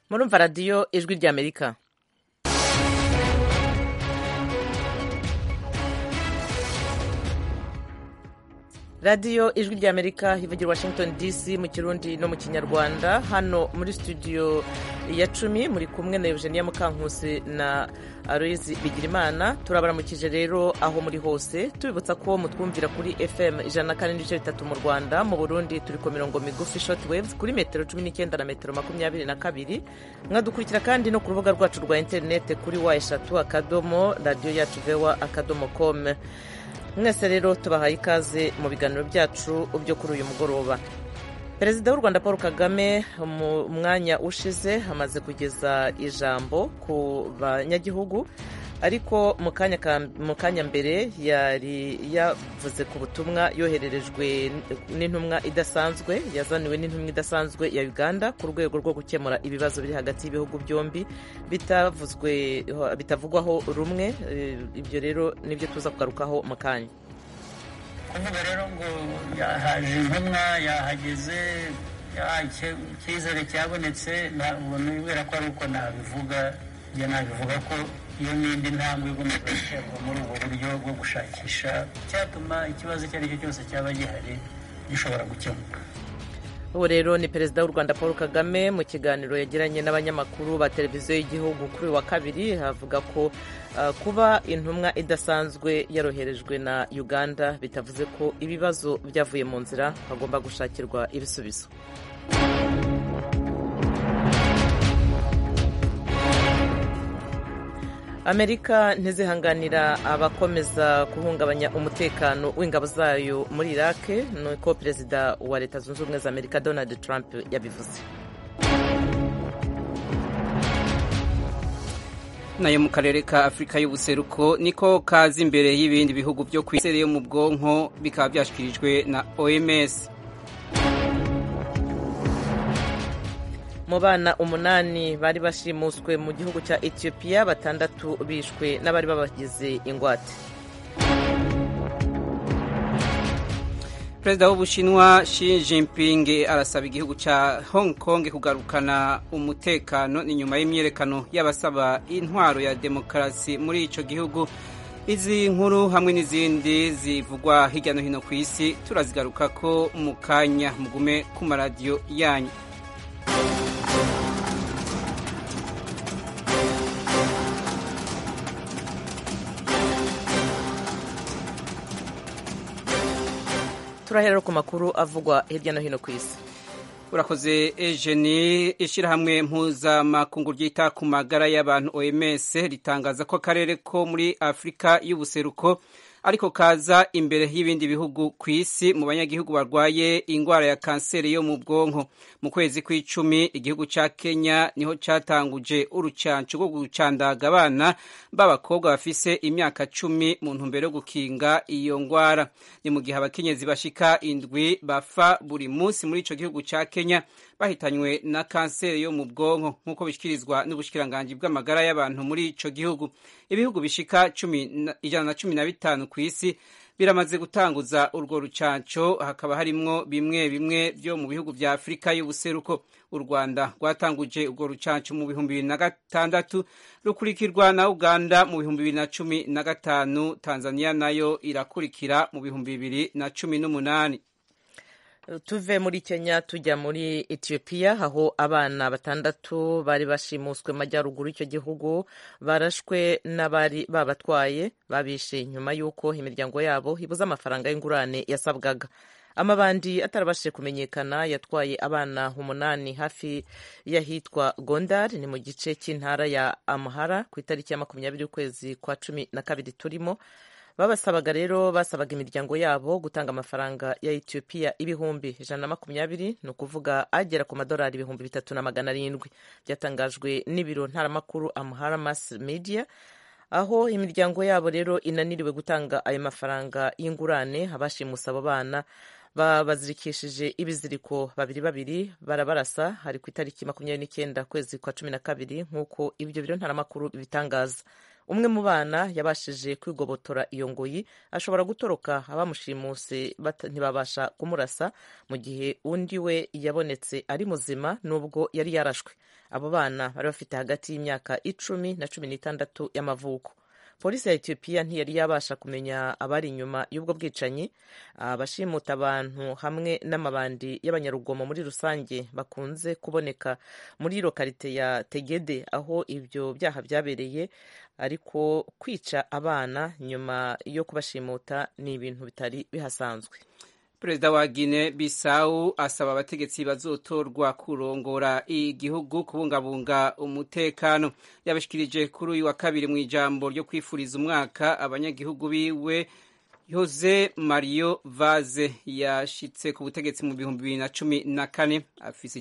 murumva radiyo ijwi ry'Amerika. radiyo ijwi ry'Amerika ivugira Washington DC mu kirundi no mu kinyarwanda. Hano muri studio ya 10 muri kumwe na Eugenia Mukankusi na Aloyizi Bigirimana. Turabaramukije rero aho muri hose, tubibutsa ko mutwumvira kuri FM 104.3 mu Rwanda. Mu Burundi turi ku mirongo migufi short waves kuri metero 19 na metero 22. Mwadukurikira kandi no ku rubuga rwacu rwa internet kuri wa3.radio.voa.com. Mwese rero tubahaye ikaze mu biganiro byacu byo kuri uyu mugoroba. Perezida w'u Rwanda Paul Kagame mu mwanya ushize amaze kugeza ijambo ku banyagihugu, ariko mu kanya mbere yari yavuze ku butumwa yohererejwe n'intumwa idasanzwe, yazaniwe n'intumwa idasanzwe ya Uganda ku rwego rwo gukemura ibibazo biri hagati y'ibihugu byombi bitavugwaho rumwe. Ibyo rero nibyo tuza kugarukaho mu kanya. Kuvuga rero ngo yahaje intumwa, yahageze, icyizere cyabonetse, ntabwo nibwira ko ari uko nabivuga ko iyo n'indi ntambwe igomba guterwa muri ubwo buryo bwo gushakisha icyatuma ikibazo icyo ari cyo cyose cyaba gihari gishobora gukemuka. Ubu rero ni Perezida w'u Rwanda Paul Kagame mu kiganiro yagiranye n'abanyamakuru ba televiziyo y'igihugu kuri wa kabiri. Havuga ko kuba intumwa idasanzwe yaroherejwe na Uganda bitavuze ko ibibazo byavuye mu nzira, hagomba gushakirwa ibisubizo. Amerika ntizihanganira abakomeza guhungabanya umutekano w'ingabo zayo muri Iraq, nuko Perezida wa Leta Zunze Ubumwe za Amerika Donald Trump yabivuze. Nayo mu karere ka Afurika y'ubuseruko niko kaza imbere y'ibindi bihugu byo ku isi yo mu bwonko, bikaba byashyikirijwe na OMS. Mu bana 8 bari bashimuswe mu gihugu cya Ethiopia, 6 bishwe n'abari babagize ingwate. Perezida w'Ubushinwa Xi Jinping arasaba igihugu cya Hong Kong kugarukana umutekano ni nyuma y'imyerekano y'abasaba intwaro ya demokarasi muri ico gihugu. Izi nkuru hamwe n'izindi zivugwa hirya no hino ku isi turazigaruka ko mu kanya. Mugume ku maradiyo yanyu. Turahera ku makuru avugwa hirya no hino ku isi. Urakoze Eugenie. Ishirahamwe mpuzamakungu ryita ku magara y'abantu OMS ritangaza ko akarere ko muri Afurika y'ubuseruko ariko kaza imbere y'ibindi bihugu ku isi mu banyagihugu barwaye ingwara ya kanseri yo mu bwonko. Mu kwezi kw'icumi igihugu ca Kenya niho catanguje urucanco rwo gucandaga abana b'abakobwa bafise imyaka 10 mu ntumbero yo gukinga iyo ngwara. Ni mu gihe abakenyezi bashika 7 bafa buri munsi muri ico gihugu ca Kenya bahitanywe na kanseri yo mu bwonko, nk'uko bishikirizwa n'ubushikiranganji bw'amagara y'abantu muri ico gihugu. Ibihugu bishika 115 ku isi biramaze gutanguza urwo rucanco, hakaba harimwo bimwe bimwe byo mu bihugu vya Afurika y'ubuseruko. U Rwanda rwatanguje urwo rucanco mu 2006, rukurikirwa na Uganda mu 2015, Tanzania nayo irakurikira mu 2018. Tuve muri Kenya tujya muri Ethiopia, aho abana 6 bari bashimuswe majyaruguru icyo gihugu barashwe n'abari babatwaye, babishe nyuma y'uko imiryango yabo ibuza amafaranga y'ingurane yasabwaga. Amabandi atarabashije kumenyekana yatwaye abana 8 hafi y'ahitwa Gondar, ni mu gice cy'intara ya Amhara ku itariki ya 20 y'ukwezi kwa 12 turimo. Babasabaga rero basabaga imiryango yabo gutanga amafaranga ya Ethiopia ibihumbi 120, ni ukuvuga agera ku madolari 3,700. Byatangajwe n'ibiro ntaramakuru Amhara Mass Media, aho imiryango yabo rero inaniriwe gutanga ayo mafaranga y'ingurane. Abashimusa abo bana babazirikishije ibiziriko 2 barabarasa, hari ku itariki 29 kwezi kwa 12, nk'uko ibyo biro ntaramakuru bitangaza. umwe mu bana yabashije kwigobotora iyo ngoyi ashobora gutoroka abamushimuse ntibabasha kumurasa mu gihe undi we yabonetse ari muzima nubwo yari yarashwe. Abo bana bari bafite hagati y'imyaka 10 na 16 y'amavuko. Polisi ya Ethiopia ntiyari yabasha kumenya abari inyuma y'ubwo bwicanyi. Abashimuta abantu hamwe n'amabandi y'abanyarugomo muri rusange bakunze kuboneka muri lokalite ya Tegede aho ibyo byaha byabereye, ariko kwica abana nyuma yo kubashimuta ni ibintu bitari bihasanzwe. Perezida wa Guinea Bissau asaba abategetsi bazotorwa kurongora igihugu kubungabunga umutekano. Yabashikirije kuri uyu wa kabiri mu ijambo ryo kwifuriza umwaka abanyagihugu biwe. Jose Mario Vaz yashitse ku butegetsi mu 2014 afise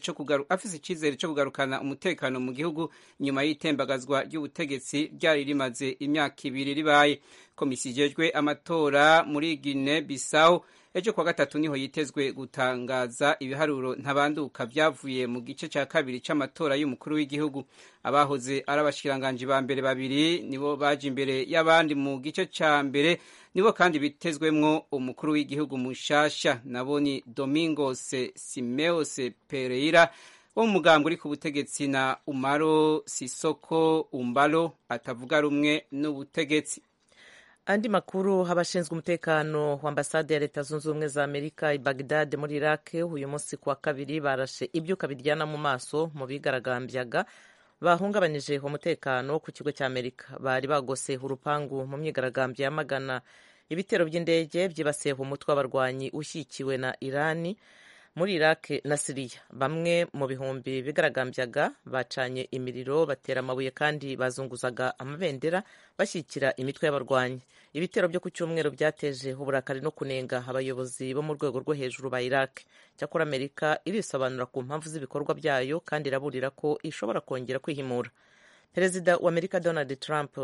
icizere cyo kugarukana umutekano mu gihugu nyuma y'itembagazwa ry'ubutegetsi ryari rimaze imyaka 2 ribaye. Komisiyo ijejwe amatora muri Guinea Bissau ejo kwa gatatu niho yitezwe gutangaza ibiharuro ntabanduka byavuye mu gice cya kabiri c'amatora y'umukuru w'igihugu. Abahoze ari abashikiranganje ba mbere babiri nibo baje imbere y'abandi mu gice ca mbere, nibo kandi bitezwemwo umukuru w'igihugu mushasha nabo ni Domingos Simeos Pereira wo mu mugambi uri ku butegetsi na Umaro Sisoko Umbalo atavuga rumwe n'ubutegetsi. Andi makuru, abashinzwe umutekano wa ambasade ya Leta Zunze Ubumwe za Amerika i Baghdad muri Iraq uyu munsi kuwa kabiri barashe ibyuka biryana mu maso mu bigaragambyaga bahungabanije umutekano ku kigo cya Amerika. Bari bagose urupangu mu myigaragambyo yamagana ibitero by'indege byibasiye umutwe w'abarwanyi ushyigikiwe na Irani muri Iraq na Syria. Bamwe mu bihumbi bigaragambyaga bacanye imiriro, batera amabuye kandi bazunguzaga amabendera bashyigikira imitwe y'abarwanyi. Ibitero byo ku cyumweru byateje uburakari no kunenga abayobozi bo mu rwego rwo hejuru ba Iraq. Cyakora Amerika irisobanura ku mpamvu z'ibikorwa byayo kandi iraburira ko ishobora kongera kwihimura. Perezida wa Amerika Donald Trump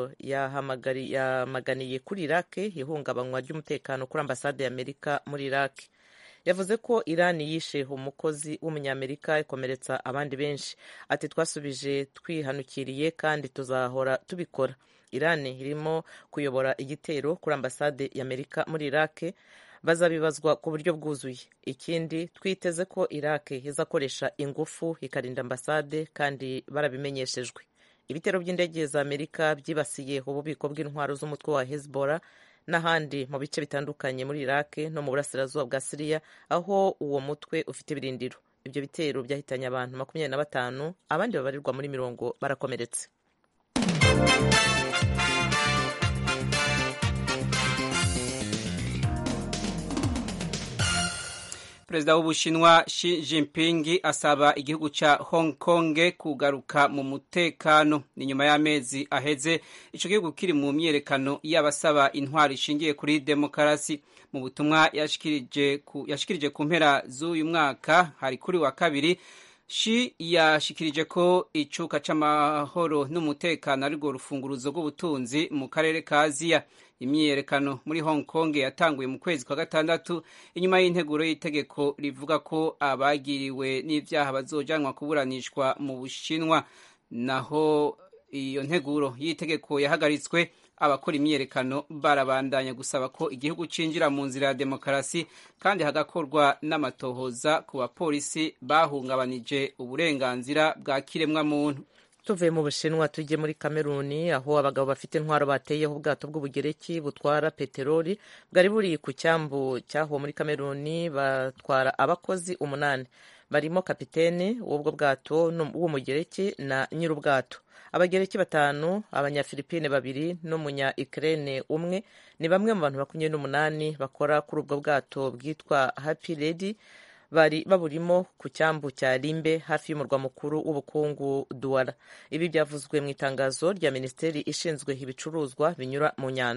yamaganiye kuri Iraq ihungabanywa ry'umutekano kuri ambasade ya Amerika muri Iraq. Yavuze ko Irani yishe umukozi w'umunyamerika ikomeretsa abandi benshi. Ati twasubije twihanukiriye kandi tuzahora tubikora. Irani irimo kuyobora igitero kuri ambasade ya Amerika muri Iraq, bazabibazwa ku buryo bwuzuye. Ikindi twiteze ko Iraq izakoresha ingufu ikarinda ambasade kandi barabimenyeshejwe. Ibitero by'indege za Amerika byibasiye ububiko bw'intwaro z'umutwe wa Hezbollah n'ahandi mu bice bitandukanye muri Iraq no mu burasirazuba bwa Syria aho uwo mutwe ufite ibirindiro. Ibyo bitero byahitanye abantu 25, abandi babarirwa muri 10 barakomeretse. Perezida w'Ubushinwa Xi Jinping asaba igihugu ca Hong Kong kugaruka mu mutekano. Ni nyuma y'amezi aheze ico gihugu kiri mu myerekano y'abasaba intwari ishingiye kuri demokarasi. Mu butumwa yashikirije ku mpera z'uyu mwaka hari kuri wa kabiri, Xi yashikirije ko icuka c'amahoro n'umutekano ari rwo rufunguruzo rw'ubutunzi mu karere ka Aziya. Imyiyerekano muri Hong Kong yatanguye mu kwezi kwa gatandatu inyuma y'integuro y'itegeko rivuga ko abagiriwe n'ivyaha bazojanwa kuburanishwa mu Bushinwa. Naho iyo nteguro y'itegeko yahagaritswe, abakora imyiyerekano barabandanya gusaba ko igihugu cinjira mu nzira ya demokarasi kandi hagakorwa n'amatohoza ku bapolisi bahungabanije uburenganzira bwa kiremwa muntu. Tuvuye mu Bushinwa tujye muri Kameruni aho abagabo bafite intwaro bateyeho ubwato bw'ubugereki butwara peteroli bwari buri ku cyambu cyaho muri Kameruni. Batwara abakozi 8 barimo kapiteni w'ubwo bwato w'umugereki na nyir'ubwato. Abagereki 5, abanyafilipine 2 n'umunya Ukraine 1 ni bamwe mu bantu 28 bakora kuri ubwo bwato bwitwa Happy Lady bari baburimo ku cyambu cya Limbe hafi y'umurwa mukuru w'ubukungu Douala. Ibi byavuzwe mu itangazo rya Minisiteri ishinzwe ibicuruzwa binyura mu nyanja.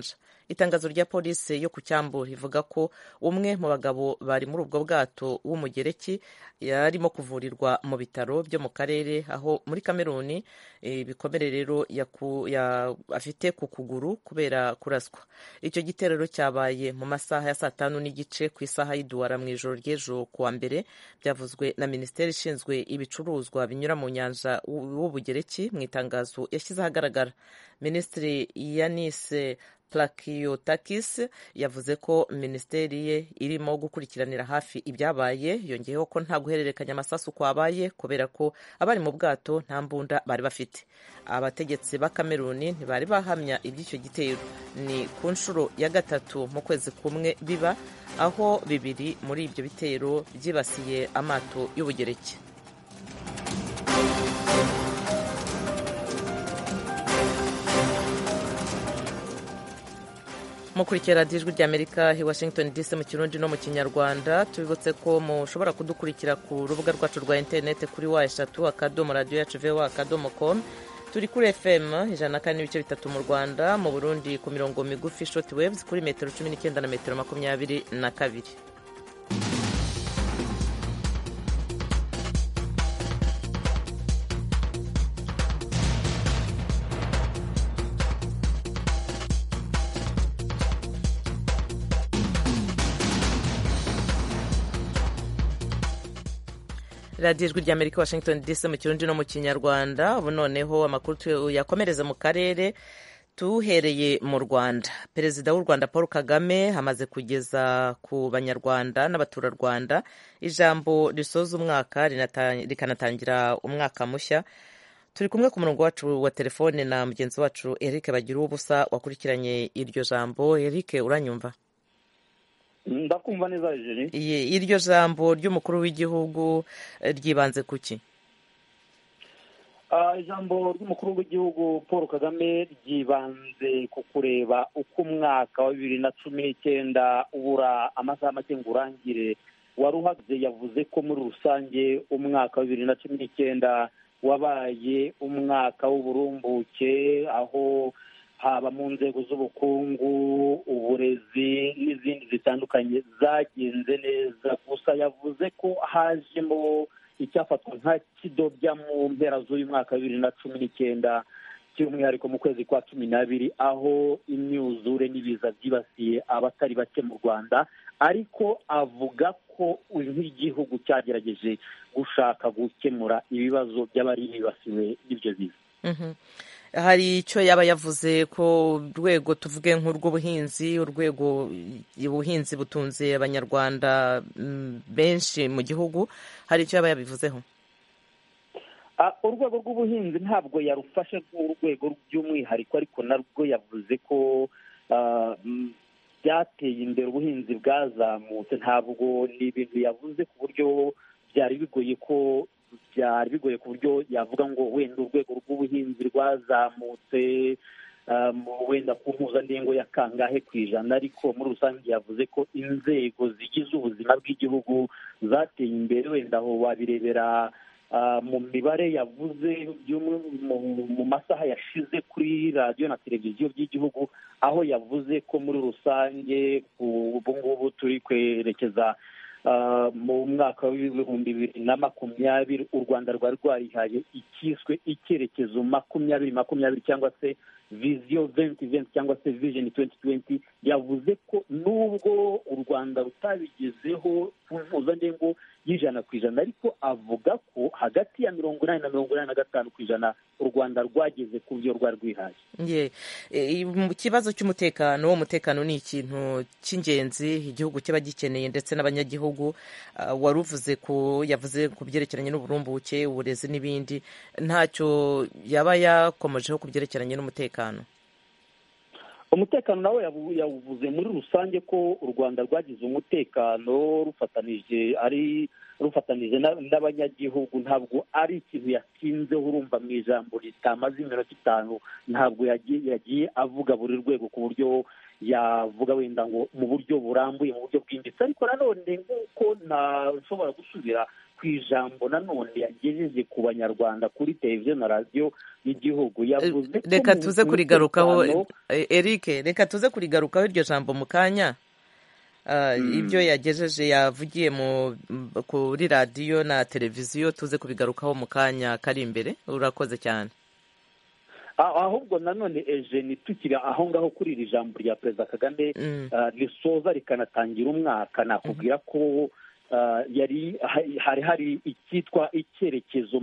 itangazo rya polisi yo ku Cyambu rivuga ko umwe mu bagabo bari muri ubwo bwato w'umugereki yarimo kuvurirwa mu bitaro byo mu karere aho muri Kameruni ibikomere rero afite ku kuguru kubera kuraswa. Icyo gitero rero cyabaye mu masaha ya 5:30 ku isaha y'Iduwara mu ijoro ry'ejo kuwa mbere, byavuzwe na Minisiteri ishinzwe ibicuruzwa binyura mu nyanja w'Ubugereki mu itangazo yashyize ahagaragara. Minisitiri Yanis Plakiotakis yavuze ko minisiteri ye irimo gukurikiranira hafi ibyabaye, yongeyeho ko nta guhererekanya amasasu kwabaye kubera ko abari mu bwato nta mbunda bari bafite. Abategetsi ba Kameruni ntibari bahamya iby'icyo gitero. Ni ku nshuro ya gatatu mu kwezi kumwe biba, aho 2 muri ibyo bitero byibasiye amato y'Ubugereki. Mukurikira Ijwi ry'Amerika i Washington DC mu Kirundi no mu Kinyarwanda. Tubibutse ko mushobora kudukurikira ku rubuga rwacu rwa interineti kuri wa3.radio.voa.com. Turi kuri FM 104.3 mu Rwanda, mu Burundi ku mirongo migufi short waves kuri metero 19 na metero 22. radiyo ijwi ry'Amerika Washington DC mu Kirundi no mu Kinyarwanda. Ubu noneho amakuru yakomereza mu karere, tuhereye mu Rwanda. Perezida w'u Rwanda Paul Kagame amaze kugeza ku banyarwanda n'abaturarwanda ijambo risoza umwaka rikanatangira umwaka mushya. Turi kumwe ku murongo wacu wa telefone na mugenzi wacu Eric Bagiruwubusa wakurikiranye iryo jambo. Eric, uranyumva? Ndakumva neza Eugenie. Iryo jambo ry'umukuru w'igihugu ryibanze kuki? Ijambo ry'umukuru w'igihugu Paul Kagame ryibanze ku kureba uko umwaka wa 2019 ubura amasaha make ngo urangire wari uhagaze. Yavuze ko muri rusange umwaka wa 2019 wabaye umwaka w'uburumbuke, aho haba mu nzego z'ubukungu, uburezi n'izindi zitandukanye zagenze neza. Gusa yavuze ko hajemo icyafatwa nka kidobya mu mpera z'uyu mwaka wa 2019 cy'umwihariko mu kwezi kwa 12, aho imyuzure n'ibiza byibasiye abatari bake mu Rwanda. Ariko avuga ko nk'igihugu cyagerageje gushaka gukemura ibibazo by'abari bibasiwe n'ibyo biza. Hari icyo yaba yavuze ko urwego tuvuge nk'urw'ubuhinzi, urwego ubuhinzi butunze abanyarwanda benshi mu gihugu, hari icyo yaba yabivuzeho? Urwego rw'ubuhinzi ntabwo yarufashe nk'urwego by'umwihariko, ariko narwo yavuze ko byateye imbere, ubuhinzi bwazamutse. Ntabwo ni ibintu yavuze ku buryo byari bigoye ku buryo yavuga ngo wenda urwego rw'ubuhinzi rwazamutse wenda ku mpuzandengo ya kangahe ku ijana, ariko muri rusange yavuze ko inzego zigize ubuzima bw'igihugu zateye imbere. Wenda aho wabirebera mu mibare yavuze mu masaha yashize kuri radiyo na televiziyo by'igihugu, aho yavuze ko muri rusange ubu ngubu turi kwerekeza mu mwaka wa 2020 u Rwanda rwari rwarihaye ikiswe icyerekezo 2020 cyangwa se vision 2020 cyangwa se vision 2020. yavuze ko nubwo u Rwanda rutabigezeho ku mpuzandengo y'100%, ariko avuga ko hagati ya 80 na 85% u Rwanda rwageze ku byo rwari rwihaye. Mu kibazo cy'umutekano, umutekano ni ikintu cy'ingenzi igihugu kiba gikeneye ndetse n'abanyagihugu. Waruvuze ko yavuze ku byerekeranye n'uburumbuke, uburezi n'ibindi. Ntacyo yaba yakomejeho ku byerekeranye n'umutekano? Umutekano nawe yavuze muri rusange ko u Rwanda rwagize umutekano rufatanije n'abanyagihugu. Ntabwo ari ikintu yatinzeho, urumva mu ijambo ritamaze iminota 5 ntabwo yagiye avuga buri rwego ku buryo yavuga wenda ngo mu buryo burambuye, mu buryo bwimbitse. Ariko nanone nk'uko ntashobora gusubira ku ijambo nanone yagejeje ku banyarwanda kuri televiziyo na radiyo y'igihugu, yavuze ko reka tuze kurigarukaho Eric, reka tuze kurigarukaho iryo jambo mu kanya. Ibyo yagejeje yavugiye kuri radiyo na televiziyo tuze kubigarukaho mu kanya kari imbere. Urakoze cyane. Ahubwo nanone Eugene, tukiri aho ngaho kuri iri jambo rya Perezida Kagame risoza rikanatangira umwaka, nakubwira ko hari icyitwa icyerekezo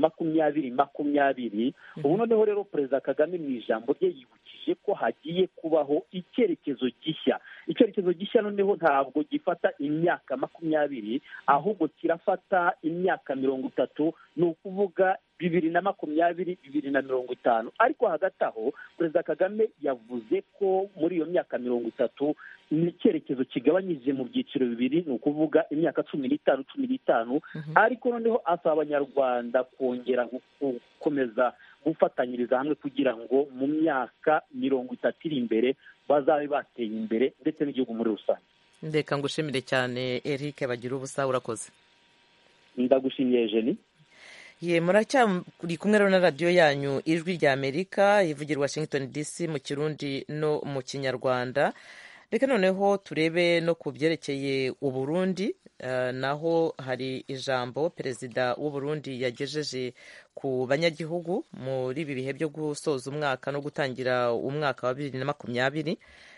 2020. ubu noneho rero Perezida Kagame mu ijambo rye yibukije ko hagiye kubaho icyerekezo gishya. Icyerekezo gishya noneho ntabwo gifata imyaka 20, ahubwo kirafata imyaka 30, ni ukuvuga 2020 2050. Ariko hagati aho Perezida Kagame yavuze ko muri iyo myaka 30 ni icyerekezo kigabanyije mu byiciro bibiri, ni ukuvuga imyaka 15. Ariko noneho asaba abanyarwanda kongera gukomeza gufatanyiriza hamwe kugira ngo mu myaka 30 iri imbere bazabe bateye imbere ndetse n'igihugu muri rusange. Ndeka ngushimire cyane Eric bagira ubusa, urakoze. Ndagushimiye Eugenie. Muracyari kumwe na radiyo yanyu Ijwi rya Amerika ivugira Washington DC mu Kirundi no mu Kinyarwanda. Reka noneho turebe no ku byerekeye Uburundi. Naho hari ijambo Perezida w'Uburundi yagejeje ku banyagihugu muri ibi bihe byo gusoza umwaka no gutangira umwaka wa 2020.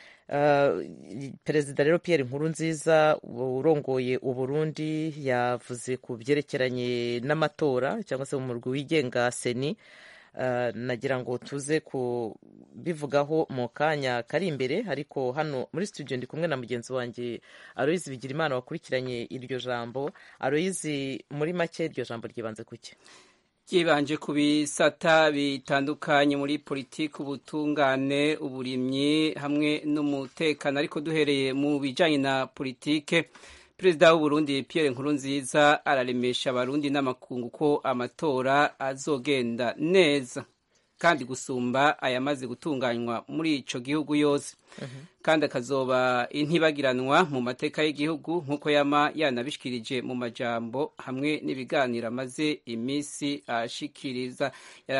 Perezida rero Pierre Nkurunziza urongoye Uburundi yavuze ku byerekeranye n'amatora cyangwa se umurwi wigenga Seni. Nagira ngo tuze kubivugaho mu kanya kari imbere, ariko hano muri studio ndi kumwe na mugenzi wanjye Aloyizi Bigirimana wakurikiranye iryo jambo. Aloyizi, muri make iryo jambo ryibanze kuki? Ryibanje ku bisata bitandukanye muri politiki, ubutungane, uburimyi hamwe n'umutekano. Ariko duhereye mu bijanye na politike, Perezida w'Uburundi Pierre Nkurunziza araremesha abarundi n'amakungu ko amatora azogenda neza kandi gusumba ayamaze gutunganywa muri ico gihugu yose. Kandi akazoba intibagiranwa mu mateka y'igihugu nk'uko yama yanabishikirije mu majambo hamwe n'ibiganiro amaze imisi ashikiriza.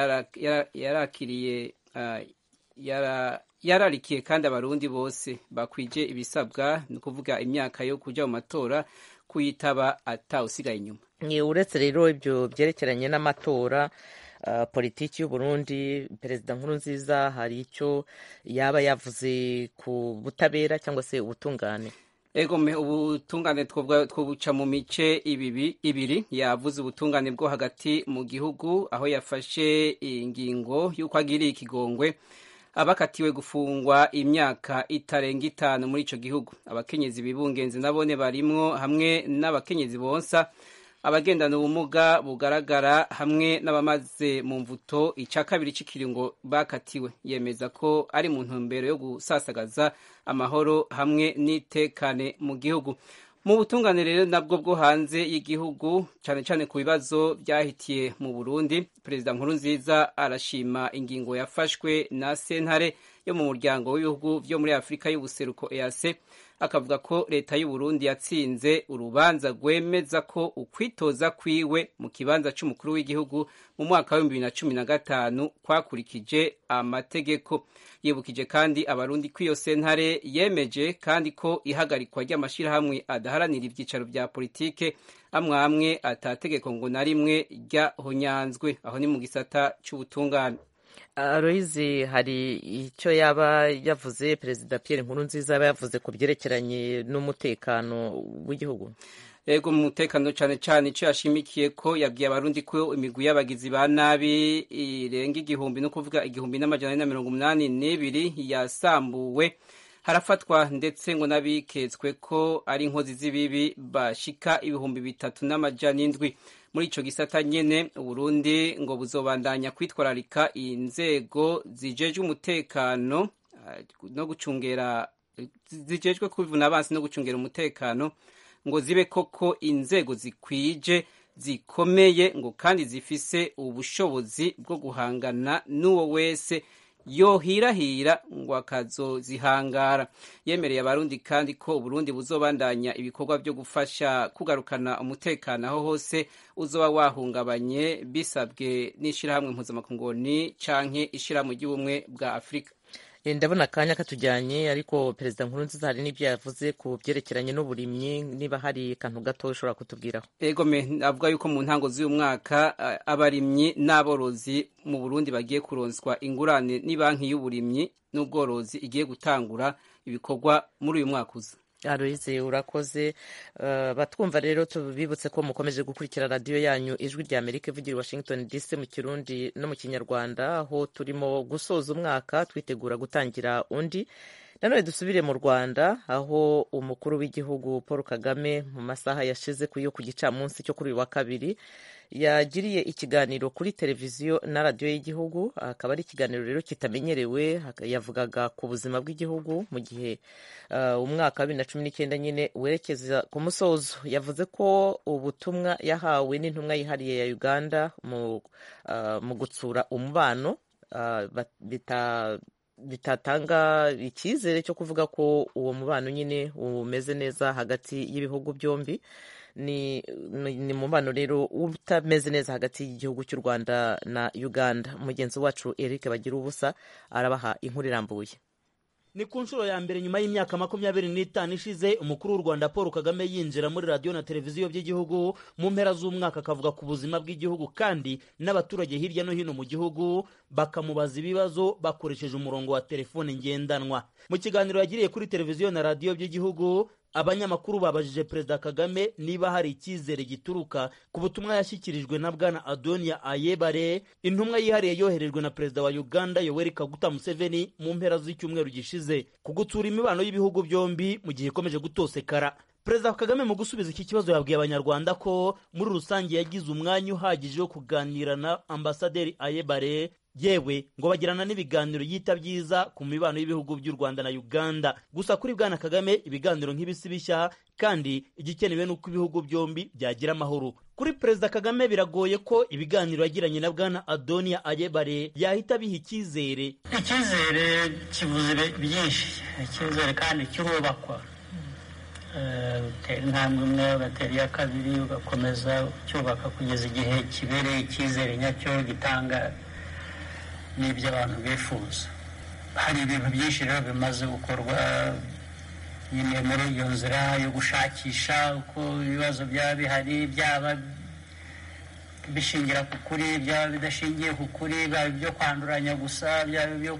Yararikiye kandi abarundi bose bakwije ibisabwa, ni ukuvuga imyaka yo kuja mu matora, kuyitaba atawusigaye inyuma. Uretse rero ibyo byerekeranye n'amatora, politiki y'Uburundi, Perezida Nkurunziza hari icyo yaba yavuze ku butabera cyangwa se ubutungane? Egome, ubutungane twobuca mu mice ibiri. Yavuze ubutungane bwo hagati mu gihugu, aho yafashe ingingo y'uko agiriye ikigongwe abakatiwe gufungwa imyaka itarenga 5 muri ico gihugu. Abakenyezi bibungenze nabone barimwo, hamwe n'abakenyezi bonsa, abagendana ubumuga bugaragara hamwe n'abamaze mu mvuto 2 c'ikiringo bakatiwe. Yemeza ko ari mu ntumbero yo gusasagaza amahoro hamwe n'itekane mu gihugu. Mu butungane rero nabwo bwo hanze y'igihugu, cyane cyane ku bibazo byahitiye mu Burundi, Perezida Nkurunziza arashima ingingo yafashwe na sentare yo mu muryango w'ibihugu byo muri Afurika y'ubuseruko EAC. Akavuga ko leta y'u Burundi yatsinze urubanza rwemeza ko ukwitoza kwiwe mu kibanza c'umukuru w'igihugu mu mwaka wa 2015 kwakurikije amategeko. Yibukije kandi abarundi ko iyo sentare yemeje kandi ko ihagarikwa ry'amashirahamwe adaharanira ivyicaro vya politike amwe atategeko ngo na rimwe ryahonyanzwe. Aho ni mu gisata c'ubutungane. Aloyizi, hari icyo yaba yavuze Perezida Pierre Nkurunziza yaba yavuze ku byerekeranye n'umutekano w'igihugu? Ego, mu mutekano cyane cyane icyo yashimikiye ko yabwiye abarundi ko imigwi y'abagizi ba nabi irenga 1000, no kuvuga 1482 yasambuwe, harafatwa ndetse ngo nabiketswe ko ari inkozi z'ibibi bashika 3700. Muri ico gisata nyene Uburundi ngo buzobandanya kwitwararika inzego zijejwe umutekano no gucungera, zijejwe kuvuna abansi no gucungera umutekano, ngo zibe koko inzego zikwije, zikomeye, ngo kandi zifise ubushobozi bwo guhangana n'uwo wese yohirahira ngo akazozihangara. Yemereye abarundi kandi ko Uburundi buzobandanya ibikorwa byo gufasha kugarukana umutekano aho hose uzoba wahungabanye bisabwe n'ishirahamwe mpuzamakungu canke ishirahamwe ry'ubumwe bwa Afurika. Ndabona akanya katujyanye, ariko Perezida Nkurunziza hari n'ibyo yavuze ku byerekeranye n'uburimyi, niba hari akantu gato ushobora kutubwiraho. Ego avuga yuko mu ntango z'uyu mwaka abarimyi n'aborozi mu Burundi bagiye kuronswa ingurane n'ibanki y'uburimyi n'ubworozi igiye gutangura ibikorwa muri uyu mwaka uza. Aloise urakoze. Batwumva rero tubibutse ko mukomeje gukurikira radiyo yanyu Ijwi rya Amerika ivugira Washington DC mu Kirundi no mu Kinyarwanda, aho turimo gusoza umwaka twitegura gutangira undi. Nanone dusubire mu Rwanda, aho umukuru w'igihugu Paul Kagame mu masaha yashize ku gicamunsi cyo kuri uyu wa kabiri yagiriye ikiganiro kuri televiziyo na radiyo y'igihugu. Akaba ari ikiganiro rero kitamenyerewe, yavugaga ku buzima bw'igihugu mu gihe umwaka wa 2019 nyine werekeza ku musozo. Yavuze ko ubutumwa yahawe n'intumwa yihariye ya Uganda mu gutsura umubano bitatanga icyizere cyo kuvuga ko uwo mubano nyine umeze neza hagati y'ibihugu byombi. Ni mubano rero utameze neza hagati y'igihugu cy'u Rwanda na Uganda. Mugenzi wacu Eric Bagira ubusa arabaha inkuru irambuye. Ni ku nshuro ya mbere nyuma y'imyaka 25 ishize umukuru w'u Rwanda Paul Kagame yinjira muri radio na televiziyo by'igihugu mu mpera z'umwaka akavuga ku buzima bw'igihugu, kandi n'abaturage hirya no hino mu gihugu bakamubaza ibibazo bakoresheje umurongo wa telefone ngendanwa. Mu kiganiro yagiriye kuri televiziyo na radio by'igihugu, abanyamakuru babajije Perezida Kagame niba hari icyizere gituruka ku butumwa yashyikirijwe na Bwana Adonia Ayebare, intumwa yihariye yoherejwe na Perezida wa Uganda Yoweri Kaguta Museveni mu mpera z'icyumweru gishize ku gutsura imibano y'ibihugu byombi mu gihe ikomeje gutosekara. Perezida Kagame mu gusubiza iki kibazo yabwiye abanyarwanda ko muri rusange yagize umwanya uhagije wo kuganira na Ambasaderi Ayebare, yewe ngo bagirana n'ibiganiro yita byiza ku mibano y'ibihugu by'u Rwanda na Uganda. Gusa kuri Bwana Kagame ibiganiro nk'ibisi bishya, kandi igikenewe nuko ibihugu byombi byagira amahoro. Kuri Perezida Kagame biragoye ko ibiganiro yagiranye na Bwana Adonia Ayebare yahita biha icyizere. Icyizere kivuze byinshi, icyizere kandi kirubakwa. Intambwe imwe ugatera iya kabiri ugakomeza cyubaka kugeza igihe kibereye icyizere nyacyo gitanga n'ibyo abantu bifuza. Hari ibintu byinshi rero bimaze gukorwa nyine muri iyo nzira yo gushakisha uko ibibazo byaba bihari, byaba bishingira ku kuri, byaba bidashingiye ku kuri, byaba ibyo kwanduranya gusa, byaba ibyo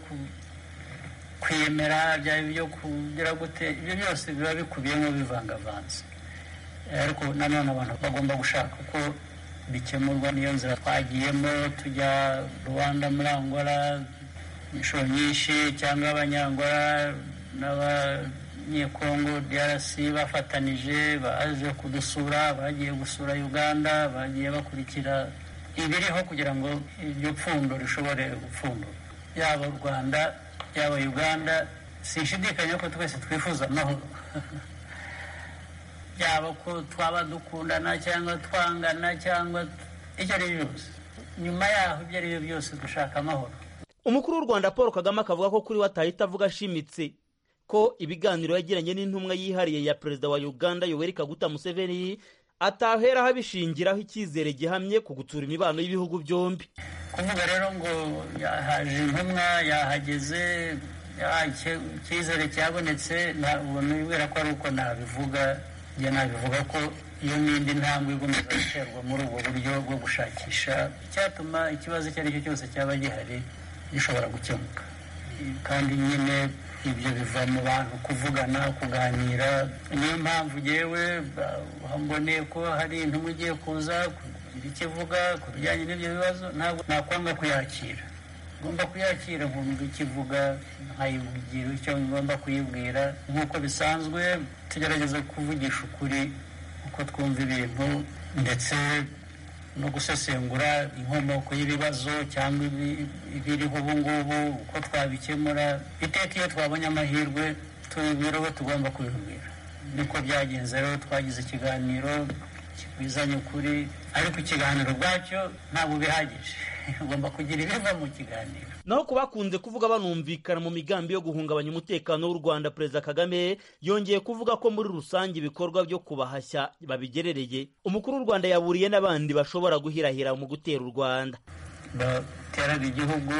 kwiyemera, byaba ibyo kugira gute, ibyo byose biba bikubiyemo bivangavanze. Ariko nanone abantu bagomba gushaka uko bikemurwa. Niyo nzira twagiyemo tujya Rwanda muri Angola inshuro nyinshi, cyangwa abanyangora n'abanyekongo DRC bafatanije baje kudusura, bagiye gusura Uganda, bagiye bakurikira ibiriho kugira ngo iryo pfundo rishobore gupfundura. Yaba u Rwanda yaba Uganda, sinshidikanya ko twese twifuza amahoro. Yaba ko twaba dukundana cyangwa twangana cyangwa icyo ari byose, nyuma yaho ibyo ari byo byose dushaka amahoro. Umukuru w'u Rwanda Paul Kagame akavuga ko kuri we atahita avuga ashimitse ko ibiganiro yagiranye n'intumwa yihariye ya Perezida wa Uganda Yoweri Kaguta Museveni atahera abishingiraho icyizere gihamye ku gutsura imibano y'ibihugu byombi. Kuvuga rero ngo yahaje intumwa yahageze icyizere cyabonetse, ntabwo nibwira ko ari uko nabivuga. Njye nabivuga ko iyo n'indi ntambwe igomba guterwa muri ubwo buryo bwo gushakisha icyatuma ikibazo icyo ari cyo cyose cyaba gihari gishobora gukemuka. Kandi nyine ibyo biva mu bantu kuvugana, kuganira. Niyo mpamvu yewe mboneye ko hari intumwa igiye kuza kugira icyo ivuga ku bijyanye n'ibyo bibazo, ntabwo nakwanga kuyakira. Ngomba kuyakira nkumva ikivuga, nkayibwira icyo ngomba kuyibwira. Nk'uko bisanzwe tugerageza kuvugisha ukuri uko twumva ibintu, ndetse no gusesengura inkomoko y'ibibazo cyangwa ibiriho ubu ngubu, uko twabikemura. Iteka iyo twabonye amahirwe tubibwira abo tugomba kubibwira. Niko byagenze rero, twagize ikiganiro kibizanye ukuri, ariko ikiganiro ubwacyo ntabwo bihagije ugomba kugira ibiva mu kiganiro. Naho ku bakunze kuvuga banumvikana mu migambi yo guhungabanya umutekano w'u Rwanda, Perezida Kagame yongeye kuvuga ko muri rusange ibikorwa byo kubahashya babigerereye. Umukuru w'u Rwanda yaburiye n'abandi bashobora guhirahira mu gutera u Rwanda. Bateraga igihugu,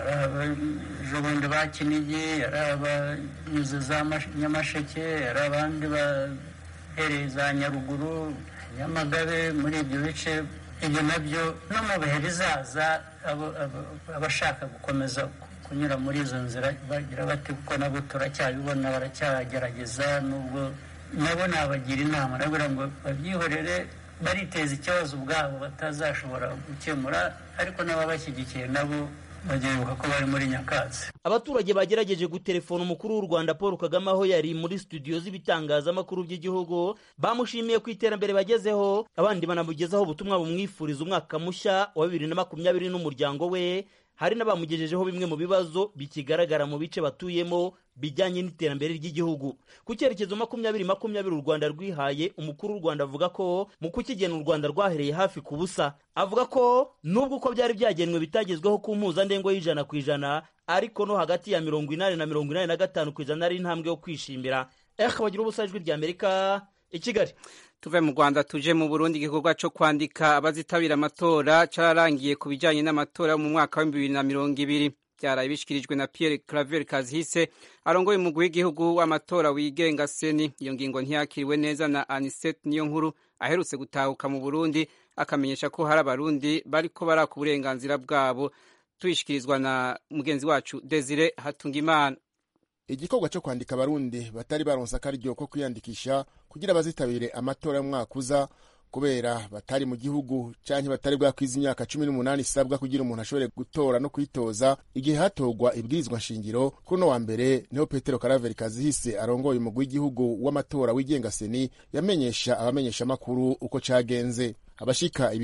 ejo bundi ba Kinigi, ari abanyuze za Nyamasheke, ari abandi bahereye za Nyaruguru, Nyamagabe, muri ibyo bice. Ibyo nabyo no mu bihe bizaza abashaka gukomeza kunyura muri izo nzira bagira bati kuko nabo turacyabibona, baracyagerageza, nubwo nabo nabagira inama nabura ngo babyihorere, bariteza ikibazo ubwabo batazashobora gukemura, ariko n'ababashyigikiye nabo bagibuka ko bari muri nyakatsi. Abaturage bagerageje gutelefona umukuru w'u Rwanda Paul Kagame aho yari muri studio z'ibitangazamakuru by'igihugu, bamushimiye ku iterambere bagezeho, abandi banamugezaho ubutumwa bumwifuriza umwaka mushya wa 2020 n'umuryango we. Hari n'abamugejejeho bimwe mu bibazo bikigaragara mu bice batuyemo bijyanye n'iterambere ry'igihugu. Ku cyerekezo 2020 u Rwanda rwihaye, umukuru w'u Rwanda avuga ko mu kukigena u Rwanda rwahereye hafi ku busa. Avuga ko nubwo uko byari byagenwe bitagezweho ku mpuzandengo y'100%, ariko no hagati ya 80 na 85% ari intambwe yo kwishimira. Bagira ubusa, Ijwi ry'Amerika, i Kigali. Tuve mu Rwanda tuje mu Burundi. Igikorwa cyo kwandika abazitabira amatora cararangiye ku bijanye n'amatora mu mwaka wa 2020. Byaraye bishikirijwe na Pierre Claver Kazihise arongoye umugwi w'igihugu w'amatora wigenga Seni. Iyo ngingo ntiyakiriwe neza na Anisette Niyonkuru aherutse gutahuka mu Burundi, akamenyesha ko hari abarundi bariko baraka uburenganzira bwabo. Tuyishikirizwa na mugenzi wacu Desire Hatungimana. Igikorwa cyo kwandika abarundi batari baronsa akaryo ko kwiyandikisha kugira bazitabire amatora y'umwaka uza kubera batari mu gihugu canke batari bwakwiza imyaka 18 isabwa kugira umuntu ashobore gutora no kwitoza igihe hatogwa ibwirizwa nshingiro. Kuno wa mbere niho Petero Karaveri Kazihise arongoye umugwi w'igihugu w'amatora wigenga Seni yamenyesha abamenyesha makuru uko cagenze. Abashika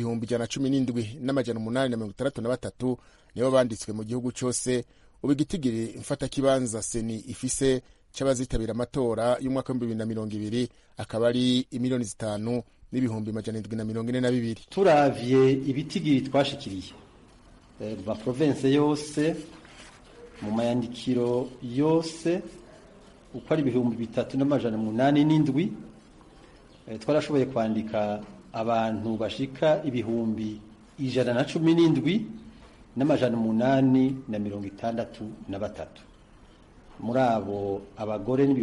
17,863 nibo banditswe mu gihugu cyose. Ubigitigiri mfata kibanza Seni ifise c'abazitabira amatora y'umwaka wa 2020 akaba ari 5,742,000. Turavye ibitigiri twashikiriye mu province yose mu mayandikiro yose uko ari 3,887 twarashoboye kwandika abantu bashika 1,863 muri abo abagore ni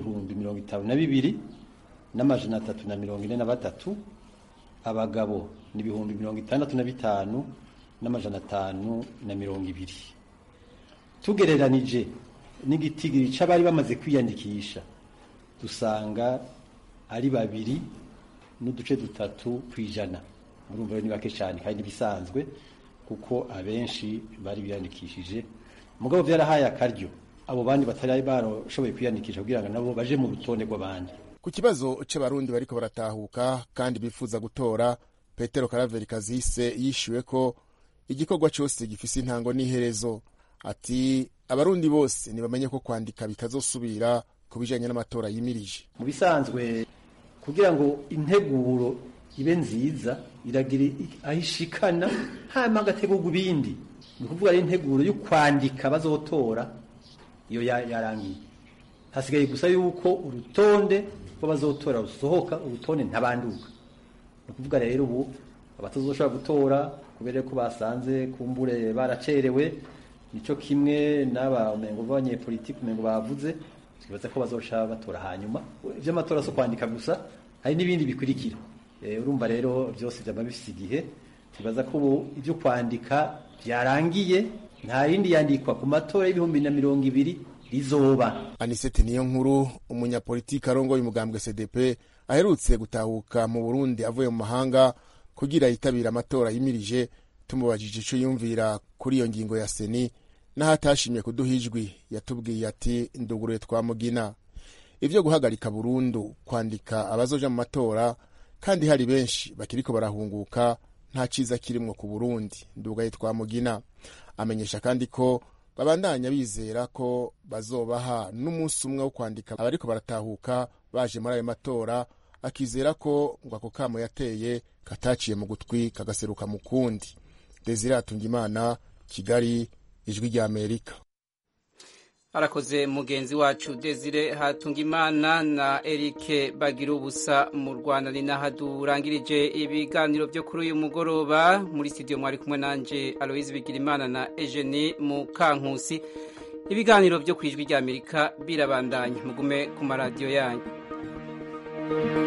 52,343 abagabo ni 65,520. Tugereranije n'igitigiri c'abari bamaze kwiyandikisha dusanga ari 2.3%. Murumva ni bake cyane kandi bisanzwe kuko abenshi bari biyandikishije, mugabo byarahaye akaryo abo bandi batari barashoboye kwiyandikisha kugira ngo nabo baje mu rutonde rw'abandi. Ku kibazo c'abarundi bariko baratahuka kandi bifuza gutora, Petero Karaveri Kazihise yishuwe ko igikorwa cyose gifise intango n'iherezo. Ati abarundi bose nibamenye ko kwandika bitazosubira kubijanye n'amatora yimirije. Mu bisanzwe kugira ngo integuro ibe nziza iragira ahishikana hama agategurwa ibindi, ni kuvuga ari integuro yo kwandika bazotora iyo yarangiye. Hasigaye gusa yuko urutonde rw'abazotora rusohoka, urutonde ntabanduka. Ni kuvuga rero ubu abatazoshobora gutora kubera ko basanze kumbure baracerewe, nico kimwe n'aba umengo b'abanyepolitiki umengo bavuze, twibaza ko bazoshaka batora hanyuma ivy'amatora so kwandika gusa, hari n'ibindi bikurikira. Urumva rero byose byaba bifite igihe, twibaza ko ubu ibyo kwandika byarangiye, nta yindi yandikwa ku matora y'2020 rizoba. Anisette Niyonkuru, umunyapolitiki arongoye umugambwe CDP, aherutse gutahuka mu Burundi avuye mu mahanga kugira yitabira amatora yimirije. Tumubajije ico yumvira kuri iyo ngingo ya Seni n'ahatashimye kuduha ijwi, yatubwiye ati nduguruye twamugina ivyo guhagarika burundu kwandika abazoja mu matora, kandi hari benshi bakiriko barahunguka, nta ciza kirimwo ku Burundi, ndugaye twamugina. Amenyesha kandi ko babandanya bizera ko bazobaha n'umunsi umwe wo kwandika abariko baratahuka baje muri ayo matora, akizera ko ngo ako kamo yateye kataciye mu gutwi kagaseruka mu kundi. Desire Hatungimana, Kigali, Ijwi rya Amerika. Arakoze mugenzi wacu Desire Hatungimana na Eric Bagirubusa mu Rwanda. Ni naha durangirije ibiganiro byo kuri uyu mugoroba. Muri studio mwari kumwe nanje Aloise Bigirimana na Eugenie Mukankusi. Ibiganiro byo kwijwi rya Amerika birabandanya. Mugume ku maradiyo yanyu.